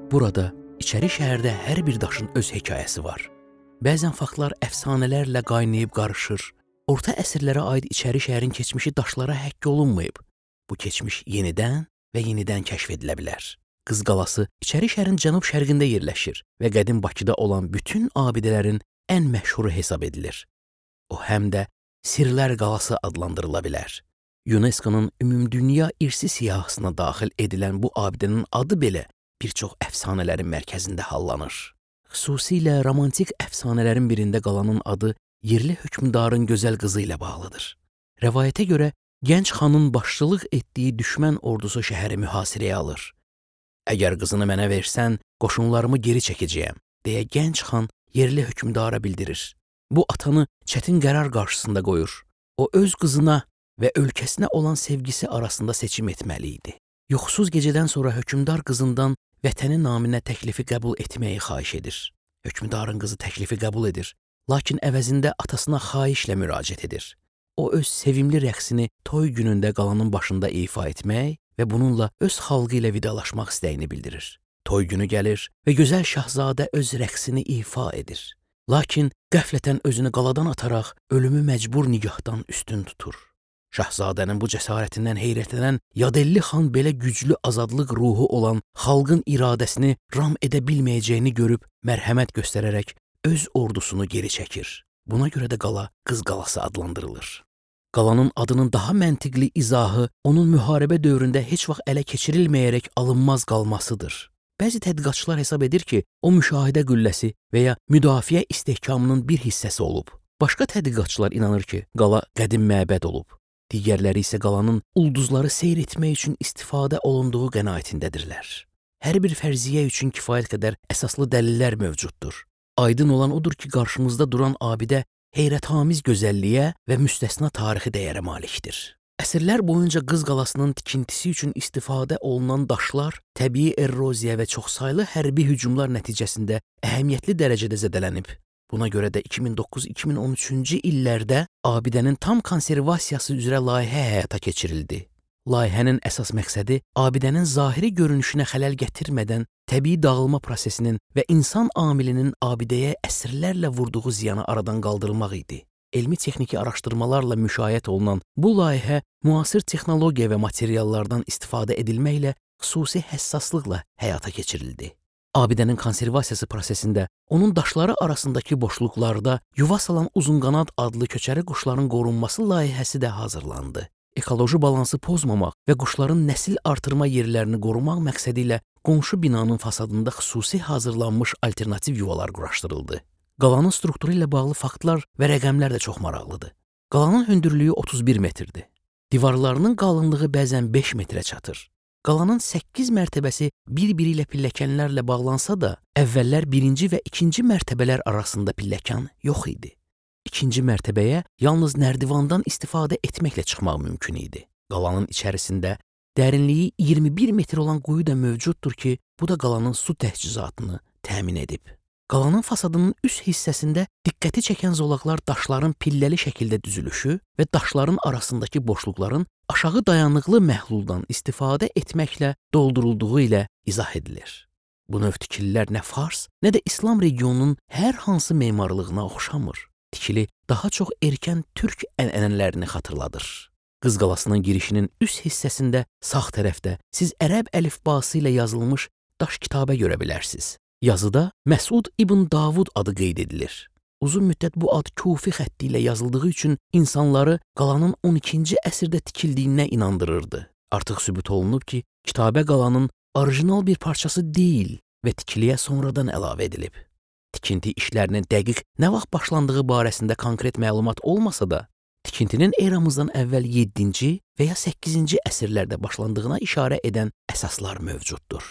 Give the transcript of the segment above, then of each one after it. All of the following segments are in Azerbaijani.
Burada, içəri şəhərdə hər bir daşın öz hekayəsi var. Bəzən faktlar əfsanələrlə qaynayıb qarışır. Orta əsrlərə aid içəri şəhərin keçmişi daşlara həkk olunmayıb. Bu keçmiş yenidən və yenidən kəşf edilə bilər. Qız Qalası içəri şəhərin cənub-şərqində yerləşir və qədim Bakıda olan bütün abidələrin ən məşhuru hesab edilir. O həm də Sirlər Qalası adlandırıla bilər. UNESCO-nun ümumdünya irsi siyahısına daxil edilən bu abidənin adı belə bir çox əfsanələrin mərkəzində hallanır. Xüsusilə romantik əfsanələrin birində qalanın adı yerli hökmdarın gözəl qızı ilə bağlıdır. Rəvayətə görə gənc xanın başçılıq etdiyi düşmən ordusu şəhəri mühasirəyə alır. Əgər qızını mənə versən, qoşunlarımı geri çəkəcəyəm, deyə gənc xan yerli hökmdara bildirir. Bu atanı çətin qərar qarşısında qoyur. O öz qızına və ölkəsinə olan sevgisi arasında seçim etməli idi. Yuxusuz gecədən sonra hökmdar qızından vətəni naminə təklifi qəbul etməyi xahiş edir. Hökmdarın qızı təklifi qəbul edir, lakin əvəzində atasına xahişlə müraciət edir. O öz sevimli rəqsini toy günündə qalanın başında ifa etmək və bununla öz xalqı ilə vidalaşmaq istəyini bildirir. Toy günü gəlir və gözəl şahzadə öz rəqsini ifa edir. Lakin qəflətən özünü qaladan ataraq ölümü məcbur nigahdan üstün tutur. Şahzadənin bu cəsarətindən heyrətlənən Yadelli xan belə güclü azadlıq ruhu olan xalqın iradəsini ram edə bilməyəcəyini görüb mərhəmət göstərərək öz ordusunu geri çəkir. Buna görə də qala Qız Qalası adlandırılır. Qalanın adının daha məntiqli izahı onun müharibə dövründə heç vaxt ələ keçirilməyərək alınmaz qalmasıdır. Bəzi tədqiqatçılar hesab edir ki, o müşahidə qülləsi və ya müdafiə istehkamının bir hissəsi olub. Başqa tədqiqatçılar inanır ki, qala qədim məbəd olub. Digərləri isə qalanın ulduzları seyr etmək üçün istifadə olunduğu qənaətindədirlər. Hər bir fərziyyə üçün kifayət qədər əsaslı dəlillər mövcuddur. Aydın olan odur ki, qarşımızda duran abidə heyrətamiz gözəlliyə və müstəsna tarixi dəyərə malikdir. Əsrlər boyunca Qız Qalasının tikintisi üçün istifadə olunan daşlar təbii eroziya və çoxsaylı hərbi hücumlar nəticəsində əhəmiyyətli dərəcədə zədələnib. Buna görə də 2009-2013-cü illərdə abidənin tam konservasiyası üzrə layihə həyata keçirildi. Layihənin əsas məqsədi abidənin zahiri görünüşünə xələl gətirmədən təbii dağılma prosesinin və insan amilinin abidəyə əsrlərlə vurduğu ziyanı aradan qaldırmaq idi. Elmi-texniki araşdırmalarla müşahidə olunan bu layihə müasir texnologiya və materiallardan istifadə edilməklə xüsusi həssaslıqla həyata keçirildi. Abidənin konservasiyası prosesində onun daşları arasındakı boşluqlarda yuva salan uzunqanad adlı köçəri quşların qorunması layihəsi də hazırlandı. Ekoloji balansı pozmamaq və quşların nəsil artırma yerlərini qorumaq məqsədilə qonşu binanın fasadında xüsusi hazırlanmış alternativ yuvalar quraşdırıldı. Qalanın strukturu ilə bağlı faktlar və rəqəmlər də çox maraqlıdır. Qalanın hündürlüyü 31 metrdir. Divarlarının qalınlığı bəzən 5 metrə çatır. Qalanın 8 mərtəbəsi bir-biri ilə pilləkənlərlə bağlansa da, əvvəllər 1-ci və 2-ci mərtəbələr arasında pilləkən yox idi. 2-ci mərtəbəyə yalnız nərdivandan istifadə etməklə çıxmaq mümkün idi. Qalanın içərisində dərinliyi 21 metr olan quyu da mövcuddur ki, bu da qalanın su təchizatını təmin edib. Qalanın fasadının üst hissəsində diqqəti çəkən zolaqlar daşların pilləli şəkildə düzülüşü və daşların arasındakı boşluqların aşağı dayanıqlı məhluldan istifadə etməklə doldurulduğu ilə izah edilir. Bu növ tikililər nə Fars, nə də İslam regionunun hər hansı memarlığına oxşamır. Tikili daha çox erkən türk ənənələrini xatırladır. Qız Qalasının girişinin üst hissəsində sağ tərəfdə siz ərəb əlifbası ilə yazılmış daş kitabə görə bilərsiniz. Yazıda Məsud İbn Davud adı qeyd edilir. Uzun müddət bu ad Kufi xətti ilə yazıldığı üçün insanları qalanın 12-ci əsrdə tikildiyinə inandırırdı. Artıq sübut olunub ki, kitabə qalanın orijinal bir parçası deyil və tikiliyə sonradan əlavə edilib. Tikinti işlərinin dəqiq nə vaxt başlandığı barəsində konkret məlumat olmasa da, tikintinin eramızdan əvvəl 7-ci və ya 8-ci əsrlərdə başlandığına işarə edən əsaslar mövcuddur.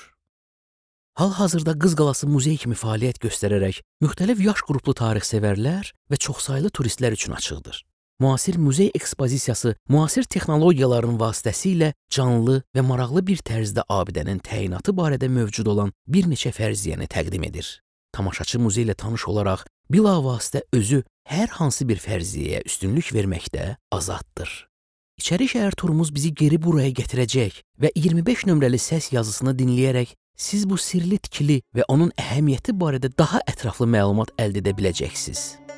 Hal-hazırda Qız Qalası muzey kimi fəaliyyət göstərərək müxtəlif yaş qruplu tarixsevərlər və çoxsaylı turistlər üçün açıqdır. Müasir muzey ekspozisiyası müasir texnologiyaların vasitəsilə canlı və maraqlı bir tərzdə abidənin təyinatı barədə mövcud olan bir neçə fərziyyəni təqdim edir. Tamaşaçı muzey ilə tanış olaraq bilavasitə özü hər hansı bir fərziyyəyə üstünlük verməkdə azaddır. İçəri şəhər turumuz bizi geri buraya gətirəcək və 25 nömrəli səs yazısını dinləyərək siz bu sirli tikili və onun əhəmiyyəti barədə daha ətraflı məlumat əldə edə biləcəksiniz.